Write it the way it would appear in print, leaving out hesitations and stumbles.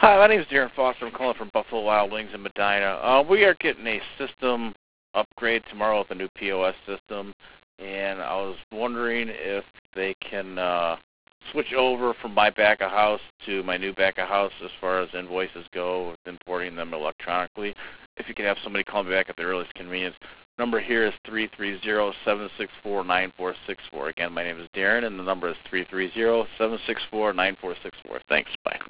Hi, my name is Darren Foster. I'm calling from Buffalo Wild Wings in Medina. We are getting a system upgrade tomorrow with a new POS system, and I was wondering if they can switch over from my back of house to my new back of house as far as invoices go, with importing them electronically. If you could have somebody call me back at the earliest convenience. Number here is 330-764-9464. Again, my name is Darren, and the number is 330-764-9464. Thanks. Bye.